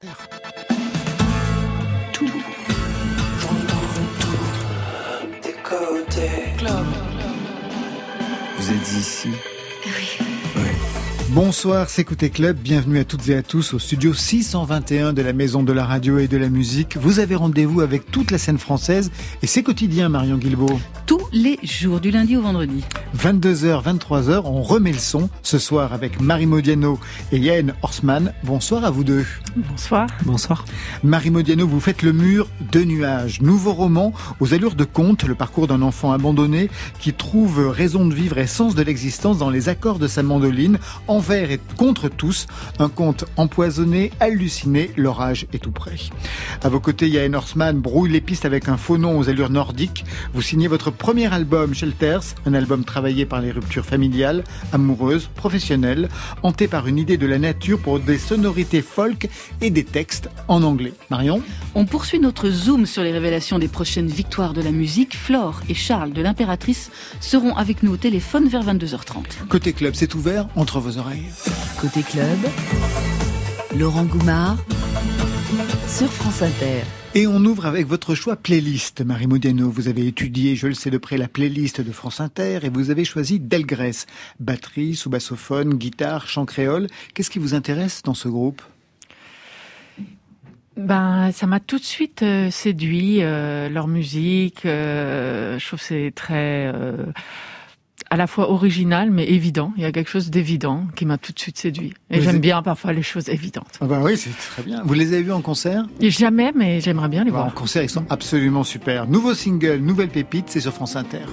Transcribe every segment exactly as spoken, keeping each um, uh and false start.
Tout. J'entends tout. Des côtés. Club. Vous êtes ici? Oui. Oui. Bonsoir, c'est Côté Club, bienvenue à toutes et à tous au studio six cent vingt et un de la Maison de la Radio et de la Musique. Vous avez rendez-vous avec toute la scène française et c'est quotidien, Marion Guilbault. Tous les jours, du lundi au vendredi. vingt-deux heures, vingt-trois heures, on remet le son ce soir avec Marie Modiano et Yael Horstman. Bonsoir à vous deux. Bonsoir. Bonsoir. Marie Modiano, vous faites Le Mur de Nuages, nouveau roman aux allures de conte, le parcours d'un enfant abandonné qui trouve raison de vivre et sens de l'existence dans les accords de sa mandoline, envers et contre tous, un conte empoisonné, halluciné, l'orage est tout près. À vos côtés, Yael Horstman brouille les pistes avec un faux nom aux allures nordiques. Vous signez votre premier album, Shelters, un album travaillé par les ruptures familiales, amoureuses, professionnelles, hanté par une idée de la nature pour des sonorités folk et des textes en anglais. Marion ? On poursuit notre zoom sur les révélations des prochaines victoires de la musique. Flore et Charles de l'Impératrice seront avec nous au téléphone vers vingt-deux heures trente. Côté Club, c'est ouvert entre vos oreilles. Côté Club, Laurent Goumard sur France Inter. Et on ouvre avec votre choix playlist, Marie Modiano. Vous avez étudié, je le sais de près, la playlist de France Inter et vous avez choisi Delgrès. Batterie, sous-bassophone, guitare, chant créole. Qu'est-ce qui vous intéresse dans ce groupe ? Ben, ça m'a tout de suite euh, séduit, euh, leur musique. Euh, je trouve que c'est très... Euh, à la fois original, mais évident. Il y a quelque chose d'évident qui m'a tout de suite séduit. Et vous j'aime êtes... bien parfois les choses évidentes. Ah bah oui, c'est très bien. Vous les avez vus en concert ? Jamais, mais j'aimerais bien les bah, voir. En concert, ils sont absolument super. Nouveau single, nouvelle pépite, c'est sur France Inter.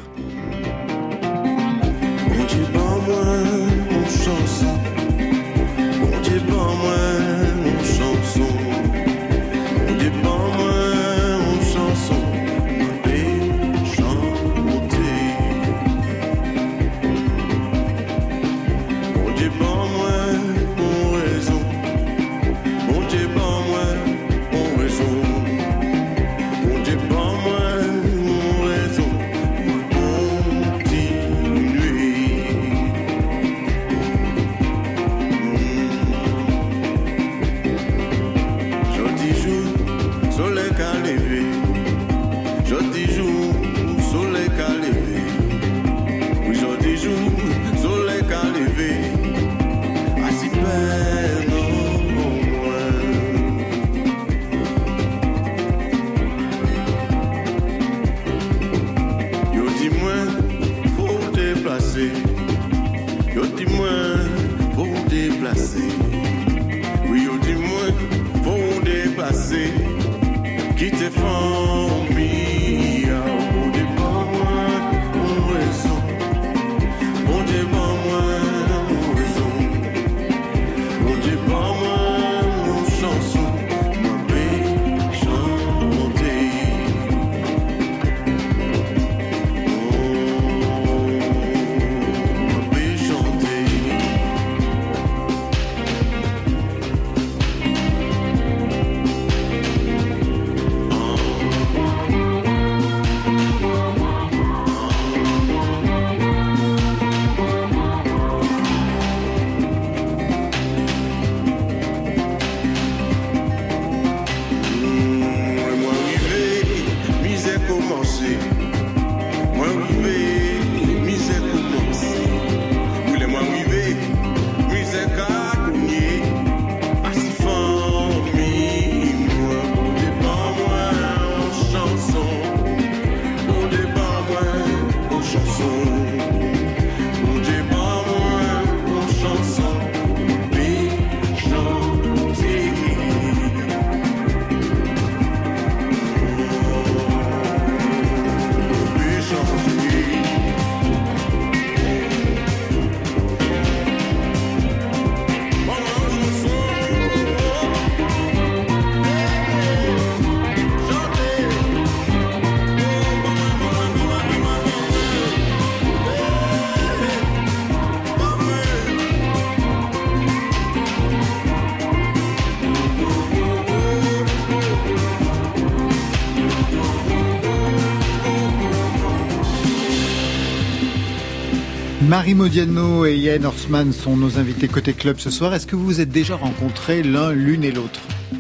Marie Modiano et Yael Horstman sont nos invités côté club ce soir. Est-ce que vous vous êtes déjà rencontrés l'un, l'une et l'autre ?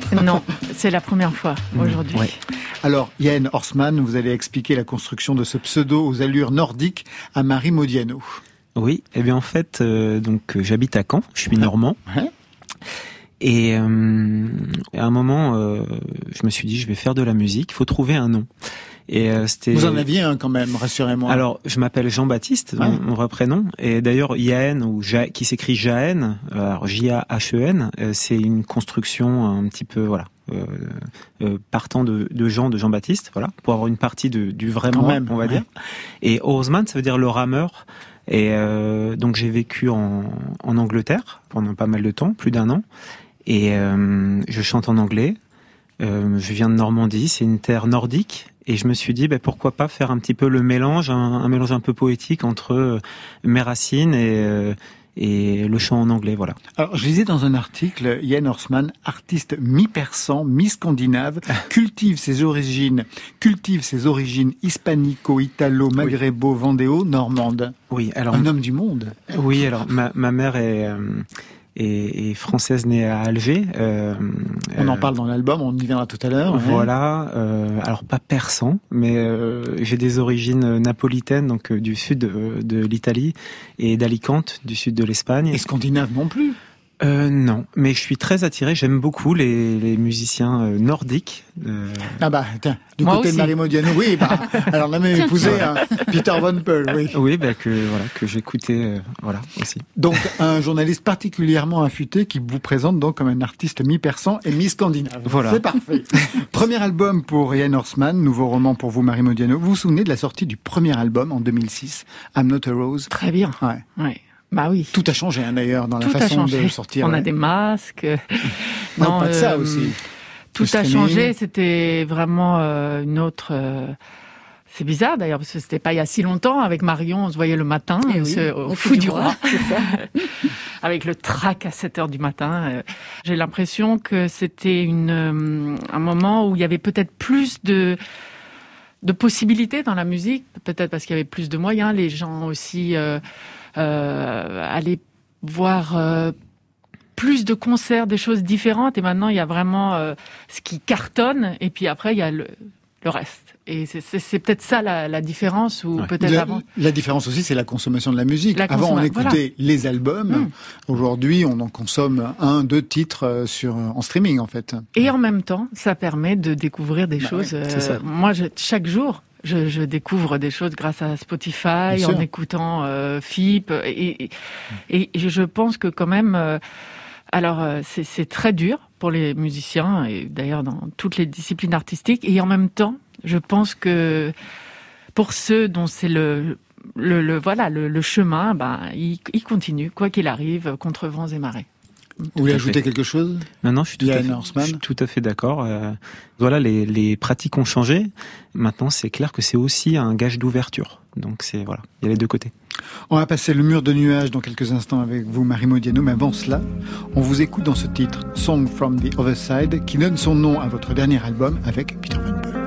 Non, c'est la première fois aujourd'hui. Ouais. Alors, Yaën Horsman, vous allez expliquer la construction de ce pseudo aux allures nordiques à Marie Modiano. Oui, eh bien en fait, euh, donc euh, j'habite à Caen, je suis normand. Ouais. Et euh, à un moment, euh, je me suis dit, je vais faire de la musique, il faut trouver un nom. Et euh, c'était... Vous en aviez un quand même, rassurez-moi. Alors, je m'appelle Jean-Baptiste, ouais. mon, mon vrai prénom. Et d'ailleurs, Yaën, ou ja, qui s'écrit Jaën, alors J A H E N, euh, c'est une construction un petit peu, voilà, euh, euh, partant de, de Jean, de Jean-Baptiste, voilà, pour avoir une partie de, du vrai quand moi, même, on va ouais. dire. Et Horsman, ça veut dire le rameur. Et euh, donc, j'ai vécu en, en Angleterre pendant pas mal de temps, plus d'un an. Et euh, je chante en anglais. Euh, je viens de Normandie, c'est une terre nordique. Et je me suis dit, bah, pourquoi pas faire un petit peu le mélange, un, un mélange un peu poétique entre euh, mes racines et, euh, et le chant en anglais, voilà. Alors, je lisais dans un article, Yaën Horsman, artiste mi-persan, mi-scandinave, cultive ses origines, cultive ses origines hispanico, italo, maghrebo, oui. vendéo, normande. Oui, alors. Un homme du monde. Oui, alors, ma, ma mère est, euh, est, est française née à Alger. Euh, on en euh, parle dans l'album, on y viendra tout à l'heure. Voilà, euh, alors pas persan, mais euh, j'ai des origines napolitaines, donc euh, du sud de, de l'Italie, et d'Alicante, du sud de l'Espagne. Et scandinave non plus. Euh, non, mais je suis très attiré, j'aime beaucoup les, les musiciens euh, nordiques. Euh... Ah bah, tiens, du Moi côté aussi. de Marie Modiano, oui, bah, alors on a même épousé hein, Peter Von Peul, oui. Oui, bah, que, voilà, que j'écoutais, euh, voilà, aussi. Donc, un journaliste particulièrement affûté qui vous présente donc comme un artiste mi-persan et mi-scandinave. Voilà. C'est parfait. Premier album pour Yaën Horsman, nouveau roman pour vous, Marie Modiano. Vous vous souvenez de la sortie du premier album en deux mille six, I'm Not a Rose? Très bien. Ouais. Ouais. Bah oui. Tout a changé hein, d'ailleurs dans Tout la façon de sortir. On ouais. a des masques. Non, non, pas de ça euh, aussi. Tout Le a streaming. changé. C'était vraiment euh, une autre. Euh... C'est bizarre d'ailleurs parce que c'était pas il y a si longtemps. Avec Marion, on se voyait le matin Eh oui, ce, au au Fou du Roi, c'est ça. avec le trac à sept heures du matin. Euh, J'ai l'impression que c'était une euh, un moment où il y avait peut-être plus de de possibilités dans la musique, peut-être parce qu'il y avait plus de moyens. Les gens aussi euh, euh, allaient voir euh, plus de concerts, des choses différentes. Et maintenant, il y a vraiment euh, ce qui cartonne. Et puis après, il y a le, le reste. Et c'est, c'est, c'est peut-être ça la, la différence. Ou Ouais. peut-être La, avant. la différence aussi, c'est la consommation de la musique. La Avant, on consomme- écoutait voilà. les albums. Mm. Aujourd'hui, on en consomme un, deux titres euh, sur en streaming, en fait. Et en même temps, ça permet de découvrir des Bah choses. ouais, c'est ça. Moi, je, chaque jour, je, je découvre des choses grâce à Spotify, Bien en sûr. écoutant euh, F I P. Et, et, et je pense que quand même, euh, alors euh, c'est, c'est très dur pour les musiciens, et d'ailleurs dans toutes les disciplines artistiques. Et en même temps, je pense que pour ceux dont c'est le le, le voilà le, le chemin, ben ils, ils continuent quoi qu'il arrive, contre vents et marées. Vous voulez à ajouter fait. quelque chose? Non, non, je suis tout, à Yaën fait, Horsman. je suis tout à fait d'accord. Euh, voilà, les, les pratiques ont changé. Maintenant, c'est clair que c'est aussi un gage d'ouverture. Donc, c'est voilà, il y a les deux côtés. On va passer le mur de nuages dans quelques instants avec vous, Marie Modiano. Mais avant cela, on vous écoute dans ce titre, Song from the Other Side, qui donne son nom à votre dernier album avec Peter Von Peul.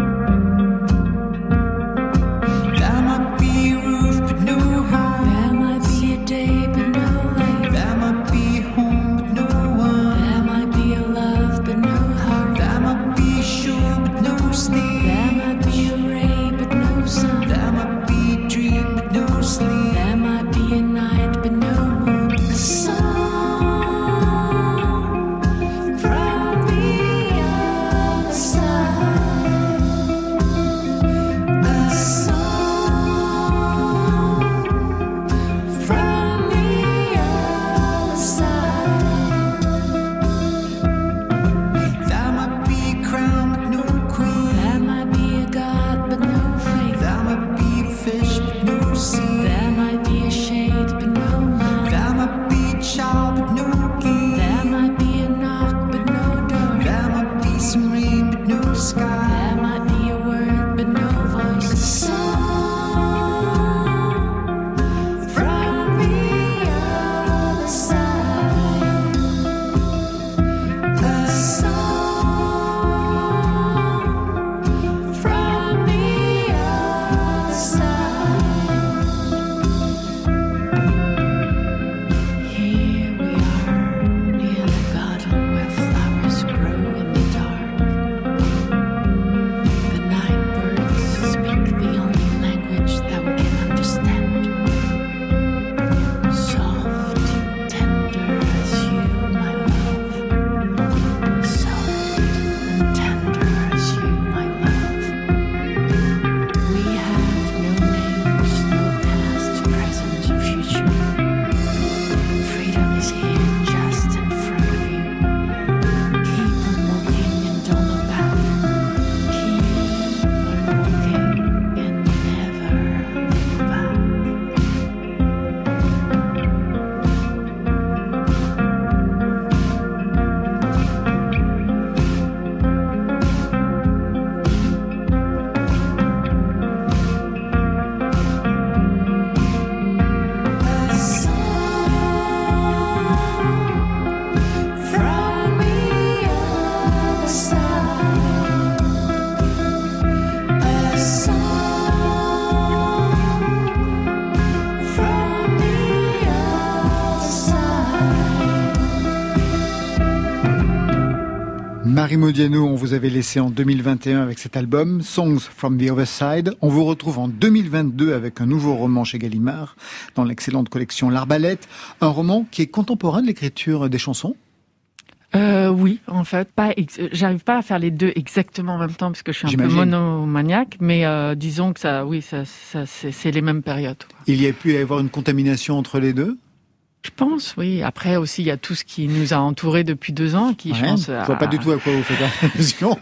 There might be a roof, but no home. There might be a day, but no light. There might be a home, but no one. There might be a love, but no heart. There might be a shore, but no stay. There might be a ray, but no sun. There might be a dream, but no sleep. There might be a night, but no moon. A song from the other side. Marie Modiano, on vous avait laissé en deux mille vingt et un avec cet album, Songs from the Other Side. On vous retrouve en deux mille vingt-deux avec un nouveau roman chez Gallimard, dans l'excellente collection L'Arbalète. Un roman qui est contemporain de l'écriture des chansons. Euh, oui, en fait, pas. Ex- J'arrive pas à faire les deux exactement en même temps parce que je suis un J'imagine. peu monomaniaque, mais euh, disons que ça, oui, ça, ça c'est, c'est les mêmes périodes, quoi. Il y a pu y avoir une contamination entre les deux. Je pense, oui. Après aussi, il y a tout ce qui nous a entourés depuis deux ans, qui, Ouais, je pense, je vois pas a- du tout à quoi vous faites allusion.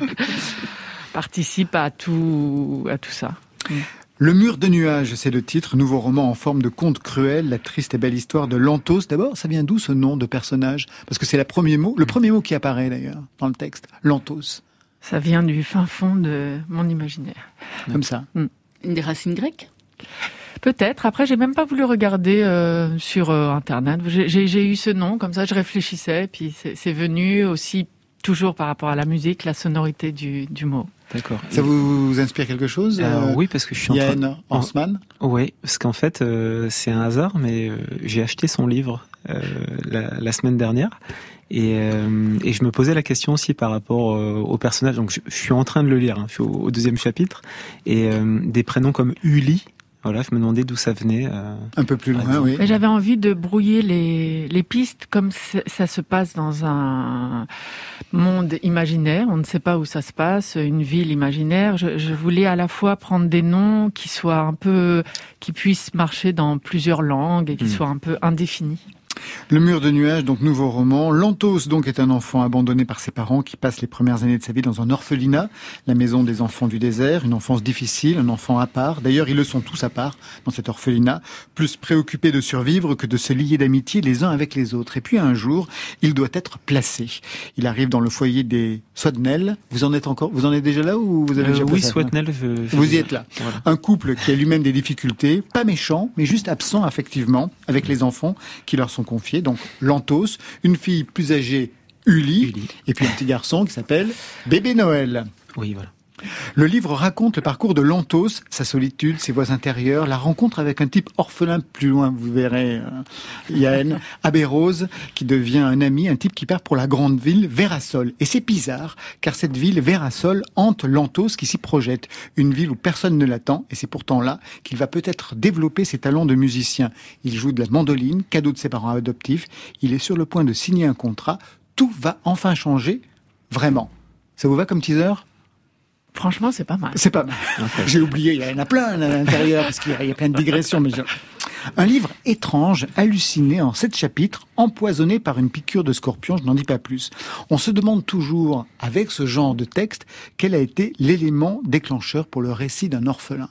participe à tout, à tout ça. Le mur de nuages, c'est le titre, nouveau roman en forme de conte cruel, la triste et belle histoire de Lanthos. D'abord, ça vient d'où ce nom de personnage? Parce que c'est le premier mot, le premier mot qui apparaît d'ailleurs dans le texte, Lanthos, Ça vient du fin fond de mon imaginaire. comme ça. Une des racines grecques? Peut-être. Après, j'ai même pas voulu regarder euh, sur euh, Internet. J'ai, j'ai, j'ai eu ce nom, comme ça, je réfléchissais, puis c'est, c'est venu aussi toujours par rapport à la musique, la sonorité du, du mot. D'accord. Ça vous inspire quelque chose? Euh, euh, oui, parce que je suis en train. Yann Horsman? Oui, parce qu'en fait, euh, c'est un hasard, mais euh, j'ai acheté son livre euh, la, la semaine dernière. Et, euh, et je me posais la question aussi par rapport euh, au personnage. Donc, je, je suis en train de le lire, hein, je suis au, au deuxième chapitre. Et euh, des prénoms comme Uli, voilà, je me demandais d'où ça venait. Euh... Un peu plus loin, Ah, oui. Mais j'avais envie de brouiller les, les pistes comme c'est- ça se passe dans un monde imaginaire. On ne sait pas où ça se passe, une ville imaginaire. Je, je voulais à la fois prendre des noms qui soient un peu, qui puissent marcher dans plusieurs langues et qui Mm. soient un peu indéfinis. Le mur de nuages, donc nouveau roman. Lanthos, donc, est un enfant abandonné par ses parents qui passe les premières années de sa vie dans un orphelinat, la maison des enfants du désert, une enfance difficile, un enfant à part. D'ailleurs, ils le sont tous à part dans cet orphelinat, plus préoccupés de survivre que de se lier d'amitié les uns avec les autres. Et puis un jour, il doit être placé. Il arrive dans le foyer des Swatnel. Vous en êtes encore, vous en êtes déjà là ou vous avez Euh, déjà oui, passé à- Swatnel, je, je- Vous y êtes là. Voilà. Un couple qui a lui-même des difficultés, pas méchant, mais juste absent affectivement, avec les enfants qui leur sont confiés. Donc, Lanthos, une fille plus âgée, Uli, Uli. et puis un petit garçon qui s'appelle Bébé Noël. Oui, voilà. Le livre raconte le parcours de Lanthos, sa solitude, ses voies intérieures, la rencontre avec un type orphelin plus loin, vous verrez, euh, Yann, Abérose, qui devient un ami, un type qui part pour la grande ville, Vérasol. Et c'est bizarre, car cette ville, Vérasol, hante Lanthos qui s'y projette. Une ville où personne ne l'attend, et c'est pourtant là qu'il va peut-être développer ses talents de musicien. Il joue de la mandoline, cadeau de ses parents adoptifs. Il est sur le point de signer un contrat. Tout va enfin changer, vraiment. Ça vous va comme teaser ? Franchement, c'est pas mal. C'est pas mal. J'ai oublié, il y en a plein à l'intérieur, parce qu'il y a- il y a plein de digressions. Mais je- Un livre étrange, halluciné en sept chapitres, empoisonné par une piqûre de scorpion, je n'en dis pas plus. On se demande toujours, avec ce genre de texte, quel a été l'élément déclencheur pour le récit d'un orphelin.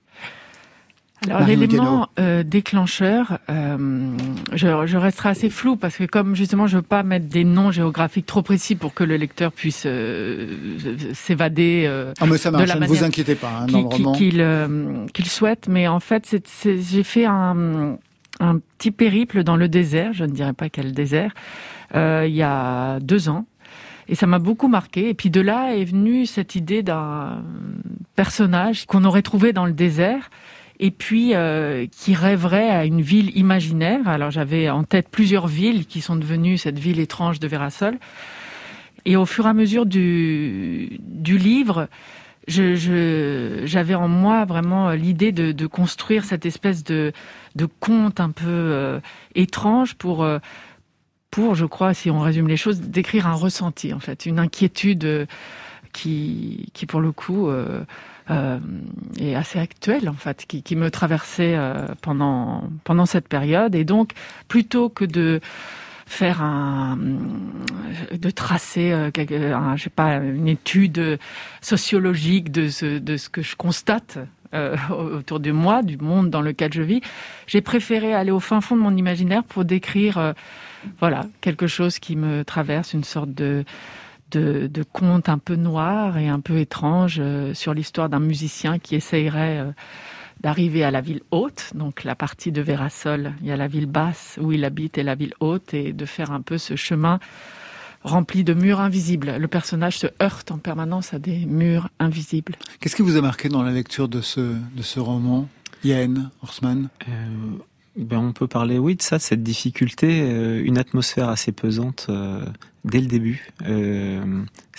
Alors Marie l'élément euh, déclencheur, euh, je, je resterai assez flou parce que comme justement je veux pas mettre des noms géographiques trop précis pour que le lecteur puisse euh, s'évader euh, Ah mais ça de marche, la ne manière vous inquiétez pas, hein, dans qui- le qui- roman. qu'il euh, qu'il souhaite. Mais en fait, c'est, c'est, j'ai fait un, un petit périple dans le désert, je ne dirais pas quel désert, euh, il y a deux ans. Et ça m'a beaucoup marqué. Et puis de là est venue cette idée d'un personnage qu'on aurait trouvé dans le désert et puis euh, qui rêverait à une ville imaginaire. Alors j'avais en tête plusieurs villes qui sont devenues cette ville étrange de Vérasol. Et au fur et à mesure du, du livre, je, je, j'avais en moi vraiment l'idée de, de construire cette espèce de, de conte un peu euh, étrange pour... Euh, pour, je crois, si on résume les choses, d'écrire un ressenti, en fait, une inquiétude euh, qui, qui pour le coup, euh, euh, est assez actuelle, en fait, qui, qui me traversait euh, pendant, pendant cette période. Et donc, plutôt que de faire un, de tracer, euh, quelque- un, je sais pas, une étude sociologique de ce, de ce que je constate euh, autour de moi, du monde dans lequel je vis, j'ai préféré aller au fin fond de mon imaginaire pour décrire euh, voilà, quelque chose qui me traverse, une sorte de, de, de conte un peu noir et un peu étrange euh, sur l'histoire d'un musicien qui essayerait euh, d'arriver à la ville haute, donc la partie de Vérasol, il y a la ville basse où il habite et la ville haute, et de faire un peu ce chemin rempli de murs invisibles. Le personnage se heurte en permanence à des murs invisibles. Qu'est-ce qui vous a marqué dans la lecture de ce, de ce roman, Yann Horsman? Euh, ben on peut parler, oui, de ça, de cette difficulté, euh, une atmosphère assez pesante euh, dès le début. Euh, c'est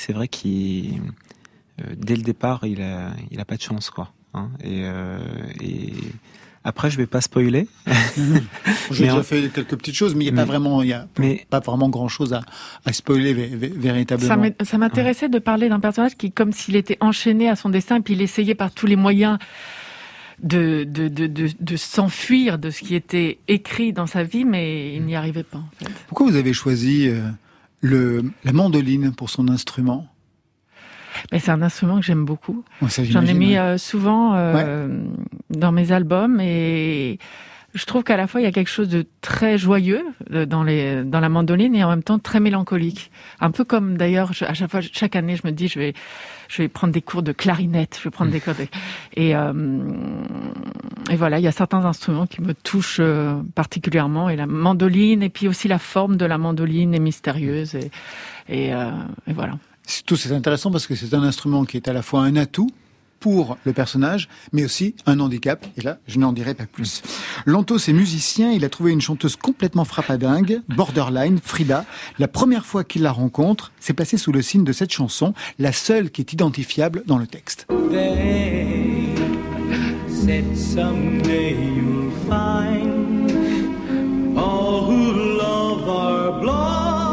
c'est vrai qu'il, euh, dès le départ, il a, il a pas de chance, quoi. Hein, et, euh, et après, je vais pas spoiler. J'ai déjà en... fait quelques petites choses, mais il n'y a mais... pas vraiment, il y a mais... pas vraiment grand chose à, à spoiler v- v- véritablement. Ça, ça m'intéressait ouais. de parler d'un personnage qui, comme s'il était enchaîné à son destin, et puis il essayait par tous les moyens de, de, de, de, de s'enfuir de ce qui était écrit dans sa vie, mais il n'y arrivait pas, en fait. Pourquoi vous avez choisi euh, le, la mandoline pour son instrument ? Mais c'est un instrument que j'aime beaucoup. Ouais, ça, J'en ai mis ouais. euh, souvent euh, ouais. dans mes albums, et je trouve qu'à la fois il y a quelque chose de très joyeux dans les dans la mandoline et en même temps très mélancolique. Un peu comme d'ailleurs je, à chaque fois, chaque année, je me dis je vais je vais prendre des cours de clarinette, je vais prendre mmh. des cours de et euh, et voilà, il y a certains instruments qui me touchent euh, particulièrement, et la mandoline, et puis aussi la forme de la mandoline est mystérieuse, et et, euh, et voilà. Surtout, c'est intéressant parce que c'est un instrument qui est à la fois un atout pour le personnage, mais aussi un handicap. Et là, je n'en dirai pas plus. Lantos est musicien, il a trouvé une chanteuse complètement frappadingue, borderline, Frida. La première fois qu'il la rencontre, c'est placé sous le signe de cette chanson, la seule qui est identifiable dans le texte. They said someday you'll find all who love are blind.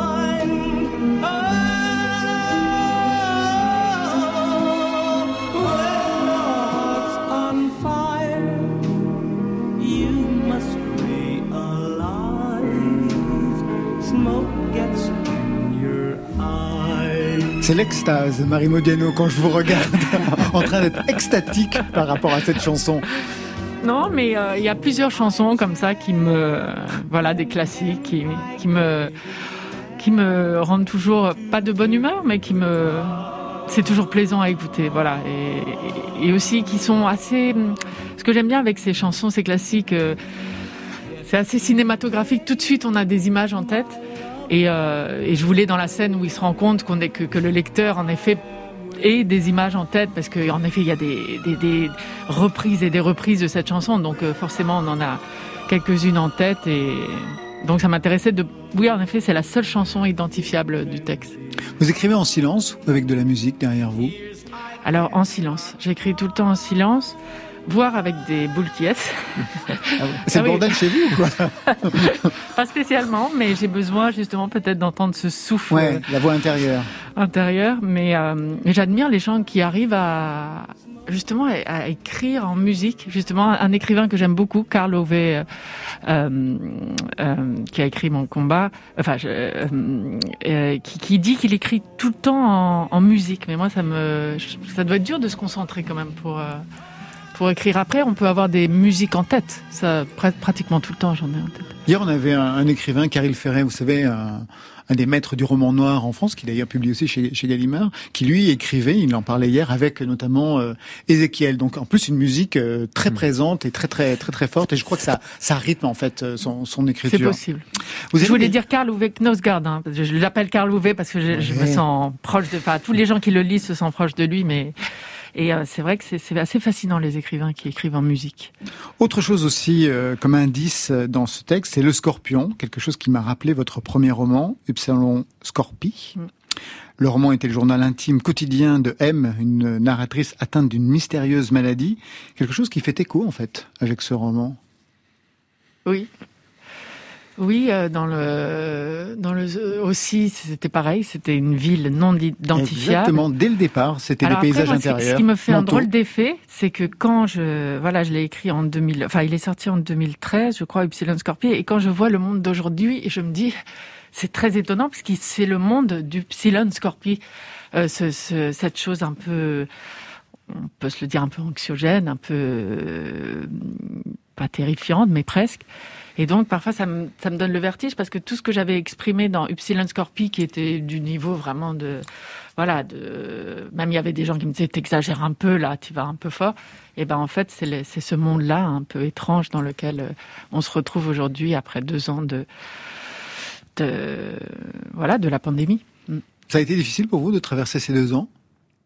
C'est l'extase, Marie Modiano, quand je vous regarde en train d'être extatique par rapport à cette chanson. Non, mais il euh, y a plusieurs chansons comme ça qui me, euh, voilà, des classiques qui, qui me, qui me rendent toujours pas de bonne humeur, mais qui me, c'est toujours plaisant à écouter, voilà. Et, et aussi qui sont assez. Ce que j'aime bien avec ces chansons, ces classiques, euh, c'est assez cinématographique. Tout de suite, on a des images en tête. Et, euh, et je voulais dans la scène où il se rend compte qu'on est, que, que le lecteur en effet ait des images en tête, parce qu'en effet il y a des, des, des reprises et des reprises de cette chanson, donc euh, forcément on en a quelques-unes en tête, et donc ça m'intéressait de... Oui, en effet c'est la seule chanson identifiable du texte. Vous écrivez en silence ou avec de la musique derrière vous ? Alors en silence, j'écris tout le temps en silence, voire avec des boules qui est. Ah ouais. C'est ah le bordel oui. Chez vous ou quoi ? Pas spécialement, mais j'ai besoin justement peut-être d'entendre ce souffle. Ouais, la voix intérieure. Intérieure, mais, euh, mais j'admire les gens qui arrivent à justement à, à écrire en musique. Justement, un écrivain que j'aime beaucoup, Karl Ove, euh, euh, qui a écrit Mon combat, enfin, je, euh, euh, qui, qui dit qu'il écrit tout le temps en, en musique. Mais moi, ça me, ça doit être dur de se concentrer quand même pour. Euh, Pour écrire. Après, on peut avoir des musiques en tête. Ça, pr- pratiquement tout le temps, j'en ai en tête. Hier, on avait un, un écrivain, Caril Ferret, vous savez, un, un des maîtres du roman noir en France, qui d'ailleurs publie aussi chez, chez Gallimard, qui lui écrivait, il en parlait hier, avec notamment euh, Ézéchiel. Donc en plus, une musique euh, très mmh. présente et très très très très forte. Et je crois que ça, ça rythme en fait son, son écriture. C'est possible. Vous je voulais des... dire Karl Ove Knausgaard. Hein. Je, je l'appelle Karl Ove parce que je, ouais. je me sens proche de... Enfin, tous les gens qui le lisent se sentent proches de lui, mais... Et euh, c'est vrai que c'est, c'est assez fascinant, les écrivains qui écrivent en musique. Autre chose aussi, euh, comme indice dans ce texte, c'est le scorpion, quelque chose qui m'a rappelé votre premier roman, Upsilon Scorpi. Mm. Le roman était le journal intime quotidien de M, une narratrice atteinte d'une mystérieuse maladie. Quelque chose qui fait écho, en fait, avec ce roman. Oui. Oui, euh, dans le, dans le, aussi, c'était pareil, c'était une ville non identifiable. Exactement, dès le départ, c'était Alors des paysages après, moi, intérieurs. Ce qui me fait Manteau. Un drôle d'effet, c'est que quand je, voilà, je l'ai écrit en deux mille, enfin, il est sorti en deux mille treize, je crois, Upsilon Scorpi, et quand je vois le monde d'aujourd'hui, je me dis, c'est très étonnant, parce que c'est le monde d'Upsilon Scorpi, euh, ce, ce, cette chose un peu, on peut se le dire un peu anxiogène, un peu, euh, pas terrifiante, mais presque. Et donc, parfois, ça me, ça me donne le vertige, parce que tout ce que j'avais exprimé dans Upsilon Scorpi, qui était du niveau vraiment de, voilà, de, même il y avait des gens qui me disaient, t'exagères un peu, là, tu vas un peu fort. Et ben, en fait, c'est, le, c'est ce monde-là, un peu étrange, dans lequel on se retrouve aujourd'hui, après deux ans de, de, voilà, de la pandémie. Ça a été difficile pour vous de traverser ces deux ans ?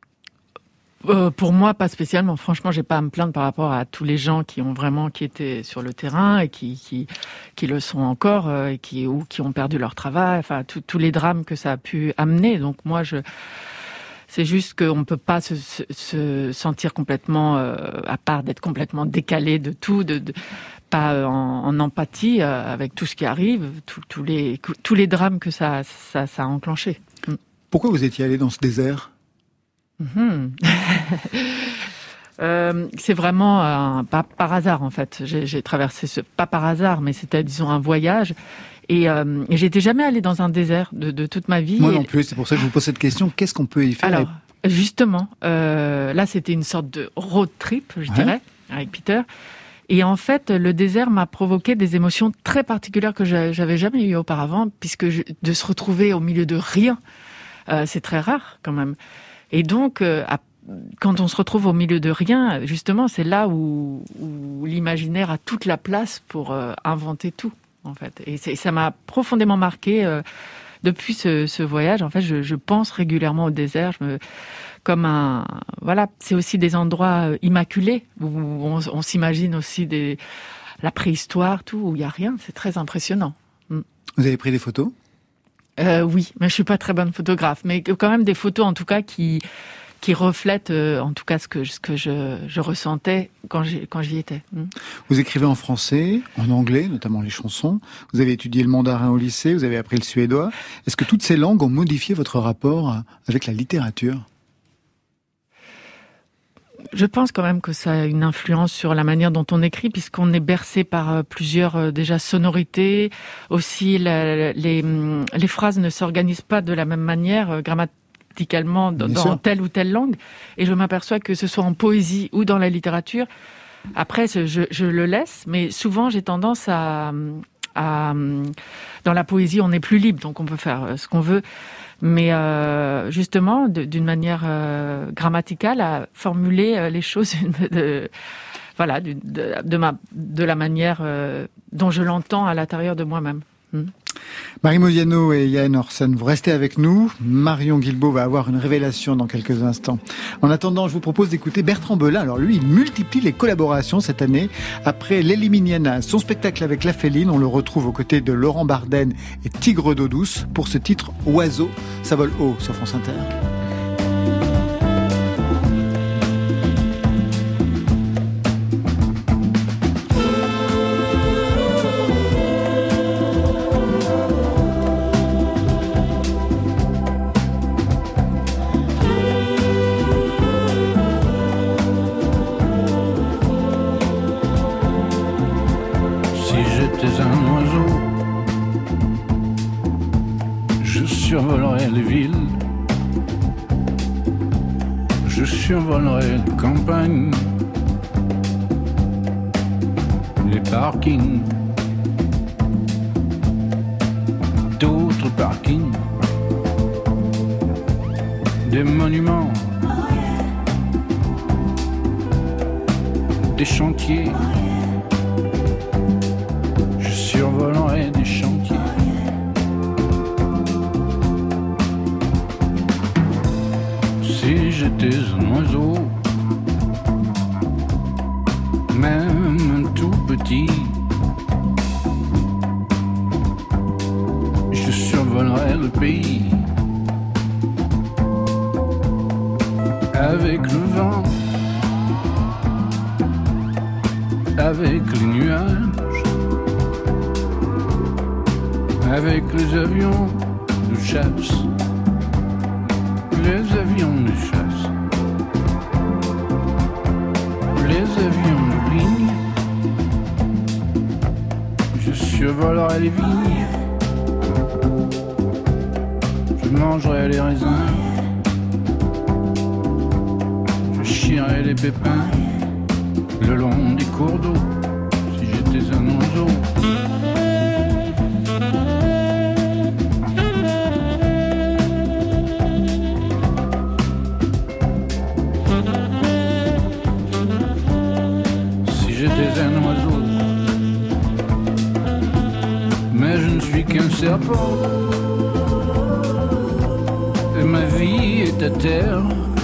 Euh, pour moi, pas spécialement. Franchement, j'ai pas à me plaindre par rapport à tous les gens qui ont vraiment, qui étaient sur le terrain et qui qui, qui le sont encore, euh, et qui ou qui ont perdu leur travail. Enfin, tous les drames que ça a pu amener. Donc moi, je C'est juste qu'on ne peut pas se, se, se sentir complètement, euh, à part d'être complètement décalé de tout, de, de pas en, en empathie euh, avec tout ce qui arrive, tout, tous les tous les drames que ça ça, ça a enclenché. Mm. Pourquoi vous étiez allé dans ce désert ? Mm-hmm. euh, c'est vraiment euh, pas par hasard en fait. J'ai, j'ai traversé ce pas par hasard, mais c'était disons un voyage. Et, euh, et j'étais jamais allée dans un désert de, de toute ma vie. Moi non plus, c'est pour ça que je vous pose cette question. Qu'est-ce qu'on peut y faire ? Alors, justement, euh, là, c'était une sorte de road trip, je ouais. dirais, avec Peter. Et en fait, le désert m'a provoqué des émotions très particulières que j'avais jamais eues auparavant, puisque je, de se retrouver au milieu de rien, euh, c'est très rare quand même. Et donc, euh, à, quand on se retrouve au milieu de rien, justement, c'est là où, où l'imaginaire a toute la place pour euh, inventer tout. En fait, et ça m'a profondément marqué euh, depuis ce, ce voyage. En fait, je, je pense régulièrement au désert, je me, comme un, voilà, c'est aussi des endroits immaculés où on, on s'imagine aussi des, la préhistoire, tout où il y a rien. C'est très impressionnant. Mm. Vous avez pris des photos ? euh, Oui, mais je suis pas très bonne photographe, mais quand même des photos en tout cas qui qui reflètent euh, en tout cas ce que ce que je, je ressentais quand j'y, quand j'y étais. Mm. Vous écrivez en français, en anglais, notamment les chansons. Vous avez étudié le mandarin au lycée, vous avez appris le suédois. Est-ce que toutes ces langues ont modifié votre rapport avec la littérature ? Je pense quand même que ça a une influence sur la manière dont on écrit, puisqu'on est bercé par euh, plusieurs euh, déjà sonorités. Aussi, la, les, les phrases ne s'organisent pas de la même manière euh, grammaticalement dans, dans telle ou telle langue. Et je m'aperçois que ce soit en poésie ou dans la littérature, après je, je le laisse, mais souvent j'ai tendance à, à... Dans la poésie, on est plus libre, donc on peut faire ce qu'on veut. Mais euh, justement, de, d'une manière euh, grammaticale, à formuler les choses de, voilà, de, de, de, ma, de la manière euh, dont je l'entends à l'intérieur de moi-même. Hmm. Marie Modiano et Yann Orsen, vous restez avec nous. Marion Guilbault va avoir une révélation dans quelques instants. En attendant, je vous propose d'écouter Bertrand Belin. Alors lui, il multiplie les collaborations cette année. Après l'Eliminiana, son spectacle avec La Féline, on le retrouve aux côtés de Laurent Barden et Tigre d'eau douce pour ce titre Oiseau. Ça vole haut sur France Inter. Survolerai les villes, je survolerai les campagnes, les parkings, d'autres parkings, des monuments, des chantiers, je survolerai des chantiers. Si j'étais un oiseau, même un tout petit, je survolerais le pays avec le vent, avec les nuages, avec les avions de chasse. Les avions de chasse, les avions de ligne, je survolerai les vignes, je mangerai les raisins, je chierai les pépins le long des cours d'eau, si j'étais un oiseau. Un oiseau, mais je ne suis qu'un serpent, et ma vie est à terre,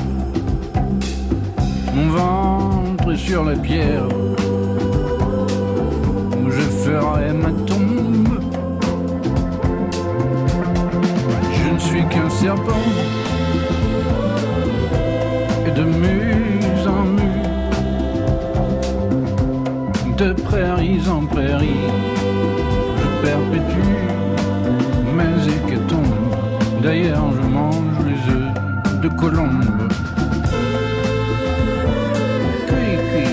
mon ventre est sur la pierre, où je ferai ma tombe. Je ne suis qu'un serpent, de muse en mue, de prairies en prairies, je perpétue mes hécatombes. D'ailleurs, je mange les œufs de colombe. Cui, cui,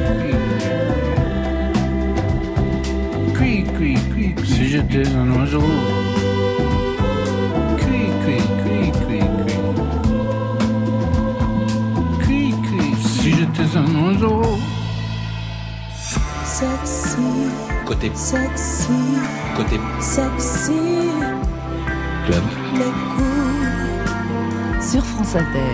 cui, cui. Cui, cui, cui, cui. Si j'étais un oiseau. Cui, cui, cui, cui, cui. Cui, cui. Si j'étais un oiseau. Sexy. Côté. Sexy. Côté. Sexy. Club. Les coups. Sur France Inter.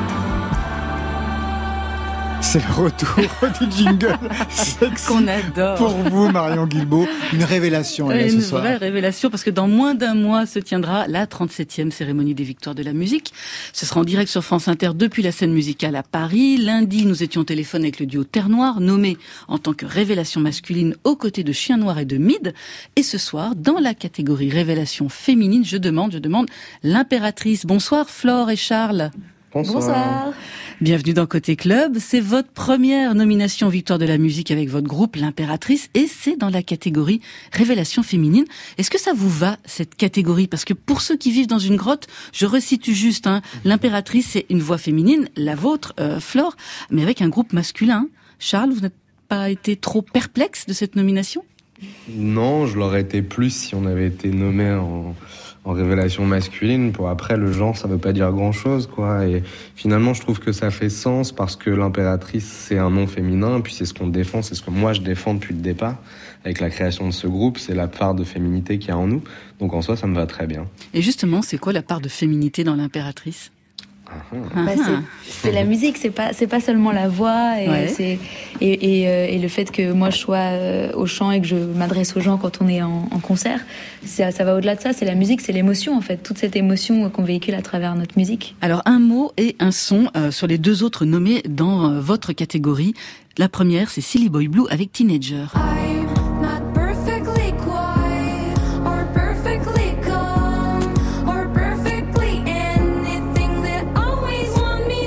C'est le retour du jingle sexy Qu'on adore. pour vous, Marion Guilbault. Une révélation là, Une ce soir. vraie révélation, parce que dans moins d'un mois se tiendra la trente-septième cérémonie des Victoires de la musique. Ce sera en direct sur France Inter depuis la scène musicale à Paris. Lundi, nous étions au téléphone avec le duo Terre Noire, nommé en tant que révélation masculine aux côtés de Chien Noir et de Mid. Et ce soir, dans la catégorie révélation féminine, je demande, je demande l'impératrice. Bonsoir Flore et Charles. Bonsoir. Bonsoir. Bienvenue dans Côté Club. C'est votre première nomination aux Victoires de la musique avec votre groupe, l'Impératrice, et c'est dans la catégorie Révélation féminine. Est-ce que ça vous va, cette catégorie? Parce que pour ceux qui vivent dans une grotte, je resitue juste, hein, l'Impératrice, c'est une voix féminine, la vôtre, euh, Flore, mais avec un groupe masculin. Charles, vous n'êtes pas été trop perplexe de cette nomination? Non, je l'aurais été plus si on avait été nommé en... en révélation masculine. Pour après, le genre, ça veut pas dire grand-chose, quoi. Et finalement, je trouve que ça fait sens parce que l'impératrice, c'est un nom féminin, et puis c'est ce qu'on défend, c'est ce que moi je défends depuis le départ. Avec la création de ce groupe, c'est la part de féminité qu'il y a en nous. Donc en soi, ça me va très bien. Et justement, c'est quoi la part de féminité dans l'impératrice? Bah, c'est, c'est la musique, c'est pas c'est pas seulement la voix et Ouais. c'est et et, euh, et le fait que moi je sois euh, au chant et que je m'adresse aux gens quand on est en, en concert, ça, ça va au-delà de ça. C'est la musique, c'est l'émotion en fait, toute cette émotion qu'on véhicule à travers notre musique. Alors un mot et un son euh, sur les deux autres nommés dans euh, votre catégorie. La première, c'est Silly Boy Blue avec Teenager. I'm not perfectly quiet or perfectly calm or perfectly anything that always want me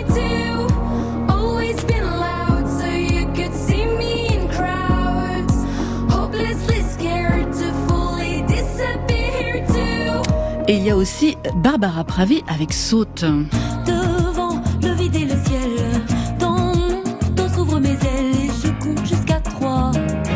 to. Always been loud so you could see me in crowds. Hopelessly scared to fully disappear too. Et il y a aussi Barbara Pravi avec Saute. Devant le vide et le ciel, dans mon dos s'ouvrent mes ailes et je compte jusqu'à trois.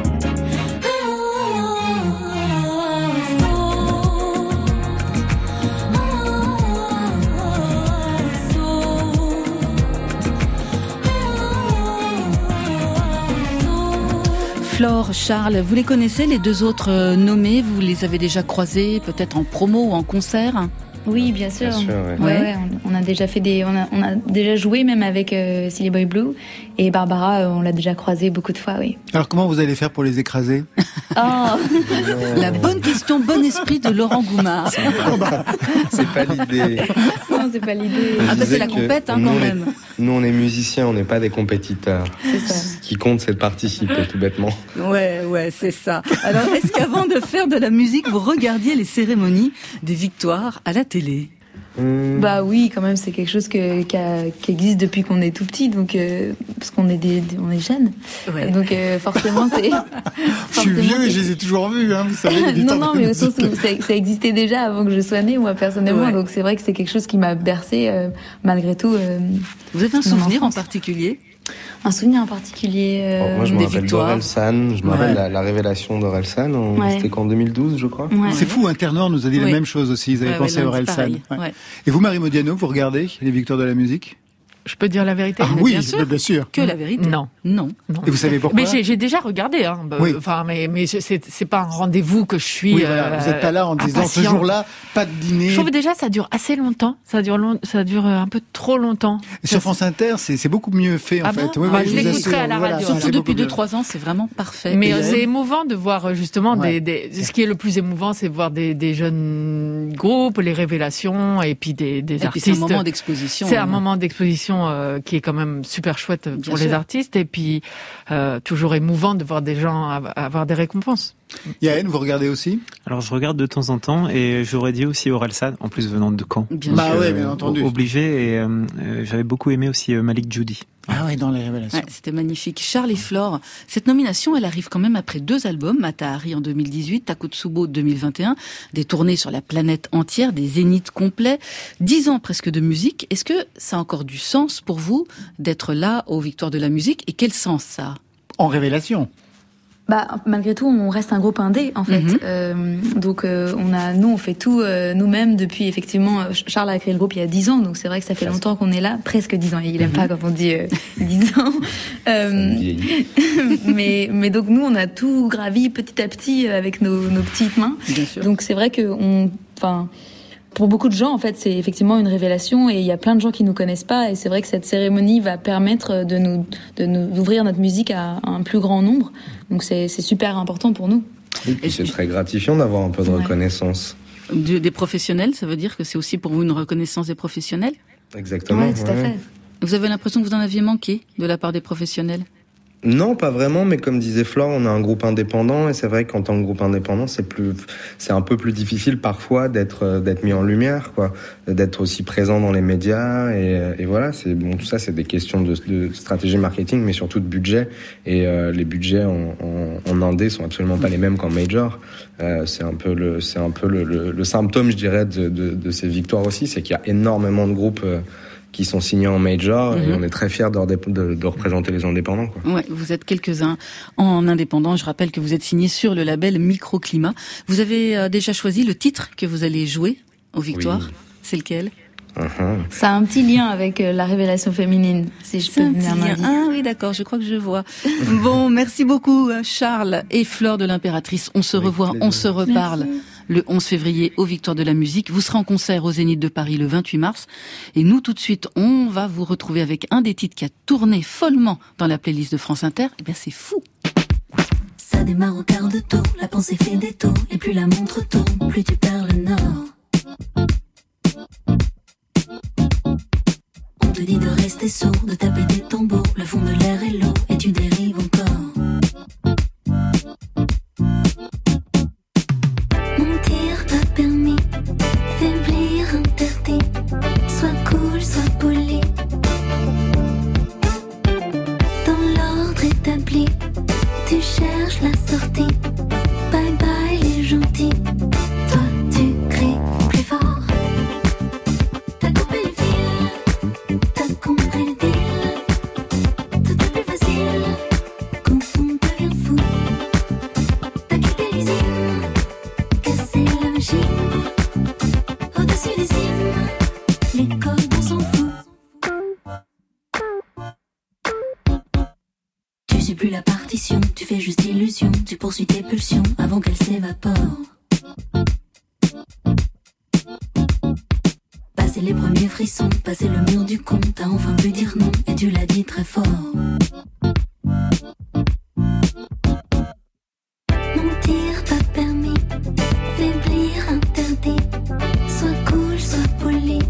Flore, Charles, vous les connaissez les deux autres euh, nommés? Vous les avez déjà croisés, peut-être en promo ou en concert? Oui, bien sûr. Bien sûr, ouais. Ouais, ouais, on, on a déjà fait des, on a, on a déjà joué même avec euh, Silly Boy Blue et Barbara, euh, on l'a déjà croisé beaucoup de fois, oui. Alors comment vous allez faire pour les écraser? Oh, La bonne question, bon esprit de Laurent Goumard. C'est pas l'idée. non, c'est pas l'idée. Ah bah Je c'est disais la que compète, hein, nous, quand on est- même. Nous, on est musiciens, on n'est pas des compétiteurs. C'est ça. Ce qui compte, c'est de participer, tout bêtement. Ouais, ouais, c'est ça. Alors, est-ce qu'avant de faire de la musique, vous regardiez les cérémonies des victoires à la télé? Hum, Bah oui, quand même, c'est quelque chose que, qui, a- qui existe depuis qu'on est tout petit, donc euh, parce qu'on est des, des- on est jeunes, Ouais. donc euh, forcément c'est. Je suis forcément, vieux et c'est- je les ai toujours vus, hein, vous savez. les non, victoires non, de la mais au sens musique. où ça, ça existait déjà avant que je sois née, moi personnellement, Ouais. donc c'est vrai que c'est quelque chose qui m'a bercé euh, malgré tout. euh, Vous avez un Mon souvenir en enfance. particulier? un souvenir en particulier. euh, Moi, je me des rappelle victoires. d'Orelsan. Je me Ouais. rappelle la, la révélation d'Orelsan. en- Ouais. C'était qu'en deux mille douze, je crois. ouais. C'est fou, un Terre Noire nous a dit Oui. la même chose aussi. Ils avaient Ouais, pensé ouais, à lundi, Orelsan. pareil. Ouais. Ouais. Et vous, Marie Modiano, vous regardez les victoires de la musique? Je peux dire la vérité? Ah mais oui, bien sûr. bien sûr. Que la vérité? Non. Non. Non. Et vous savez pourquoi? Mais j'ai, j'ai déjà regardé, hein. Bah, Oui. Enfin, mais mais c'est c'est pas un rendez-vous que je suis. Oui, voilà, euh, vous n'êtes pas là en disant ce impatient. jour-là, pas de dîner. Je trouve déjà ça dure assez longtemps. Ça dure long, ça dure euh, un peu trop longtemps. Et sur France Inter, c'est c'est beaucoup mieux fait en Ah fait. bon Oui, Bah, oui, je vous l'écouterai assure, à la voilà, radio. c'est Surtout beaucoup depuis deux mieux. trois ans, c'est vraiment parfait. Mais Et, euh, euh, c'est émouvant de voir euh, justement Ouais. des, des. Ce qui est le plus émouvant, c'est de voir des, des jeunes groupes, les révélations, et puis des, des et puis artistes. c'est un moment d'exposition. C'est hein. un moment d'exposition révélation euh, qui est quand même super chouette Bien pour sûr. les artistes, et puis euh, toujours émouvant de voir des gens av- avoir des récompenses. Yael, vous regardez aussi? Alors je regarde de temps en temps et j'aurais dit aussi Orelsan, en plus venant de Caen. Bien Bah sûr. ouais, bien entendu. Obligé, et euh, euh, j'avais beaucoup aimé aussi euh, Malik Judy. Ah ouais, dans les révélations. Ouais, c'était magnifique. Charles et Flore, cette nomination, elle arrive quand même après deux albums, Matahari en deux mille dix-huit, Takotsubo deux mille vingt et un, des tournées sur la planète entière, des zéniths complets, dix ans presque de musique. Est-ce que ça a encore du sens pour vous d'être là aux Victoires de la musique, et quel sens ça a? En révélation. Bah, malgré tout, on reste un groupe indé, en fait. Mhm. Euh, donc, euh, on a, nous, on fait tout euh, nous-mêmes depuis, effectivement, euh, Charles a créé le groupe il y a dix ans, donc c'est vrai que ça fait longtemps qu'on est là, presque dix ans. Il aime pas quand on dit euh, dix ans. Euh, mais, mais donc, nous, on a tout gravi petit à petit avec nos, nos petites mains. Bien sûr. Donc, c'est vrai que, on, enfin, pour beaucoup de gens, en fait, c'est effectivement une révélation, et il y a plein de gens qui nous connaissent pas, et c'est vrai que cette cérémonie va permettre de nous, de nous, d'ouvrir notre musique à, à un plus grand nombre. Donc, c'est, c'est super important pour nous. Et puis c'est très gratifiant d'avoir un peu de Ouais. reconnaissance. De- des professionnels, ça veut dire que c'est aussi pour vous une reconnaissance des professionnels? Exactement. Ouais, tout à ouais. fait. Vous avez l'impression que vous en aviez manqué de la part des professionnels? Non, pas vraiment, mais comme disait Flore, on a un groupe indépendant, et c'est vrai qu'en tant que groupe indépendant, c'est plus, c'est un peu plus difficile parfois d'être, euh, d'être mis en lumière, quoi, d'être aussi présent dans les médias, et, et voilà, c'est bon, tout ça, c'est des questions de, de stratégie marketing, mais surtout de budget, et euh, les budgets en, en, en indé sont absolument pas les mêmes qu'en major. Euh, c'est un peu le, c'est un peu le, le, le symptôme, je dirais, de, de, de ces victoires aussi, c'est qu'il y a énormément de groupes euh, qui sont signés en major, Mhm. et on est très fiers de, de, de représenter les indépendants, quoi. Ouais, vous êtes quelques-uns en indépendant. Je rappelle que vous êtes signé sur le label Microclimat. Vous avez euh, déjà choisi le titre que vous allez jouer aux Victoires. Oui. C'est lequel? Uh-huh. Ça a un petit lien avec euh, la révélation féminine, si je peux C'est un donner petit un lien. indice. Ah oui, d'accord, je crois que je vois. Bon, merci beaucoup euh, Charles et Flore de l'Impératrice. On se Avec revoit, plaisir. on se reparle Merci. le onze février aux Victoires de la musique. Vous serez en concert au Zénith de Paris le vingt-huit mars. Et nous, tout de suite, on va vous retrouver avec un des titres qui a tourné follement dans la playlist de France Inter. Eh bien, c'est fou. Ça démarre au quart de tour, la pensée fait des tours, et plus la montre tourne, plus tu perds le nord. On te dit de rester sourd, de taper des tambours, le fond de l'air est lourd, et tu dérives encore. Mentir pas permis, faiblir interdit, sois cool, sois poli. Dans l'ordre établi, tu cherches la sortie. Bye bye les gentils. Toi tu cries plus fort. T'as coupé les fils, t'as compris le deal. Tout est plus facile quand on devient fou. T'as quitté l'usine, cassé la machine. Au-dessus des cimes, les codes on s'en fout. Tu suis plus la partition, tu fais juste illusion, tu poursuis tes pulsions avant qu'elles s'évaporent. Passer les premiers frissons, passer le mur du con, t'as enfin pu dire non et tu l'as dit très fort. Mentir pas permis, faiblir interdit, sois cool, sois poli.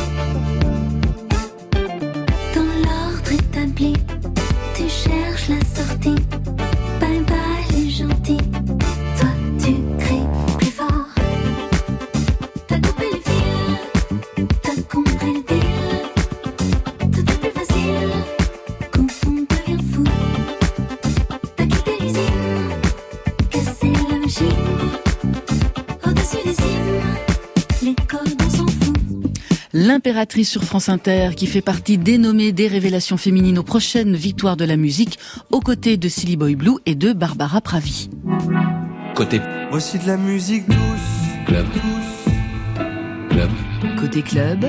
Dans l'ordre établi, tu cherches la sortie. Bye bye les gentils. Toi tu cries plus fort. T'as coupé les fils, t'as compris le deal. Tout est plus facile quand on devient fou. T'as quitté l'usine, cassé la machine. Au-dessus des cimes, les codes on s'en fout. L'Impératrice sur France Inter, qui fait partie des nommés des révélations féminines aux prochaines Victoires de la musique, aux côtés de Silly Boy Blue et de Barbara Pravi. Côté Voici de la musique douce. club. Club. Côté club,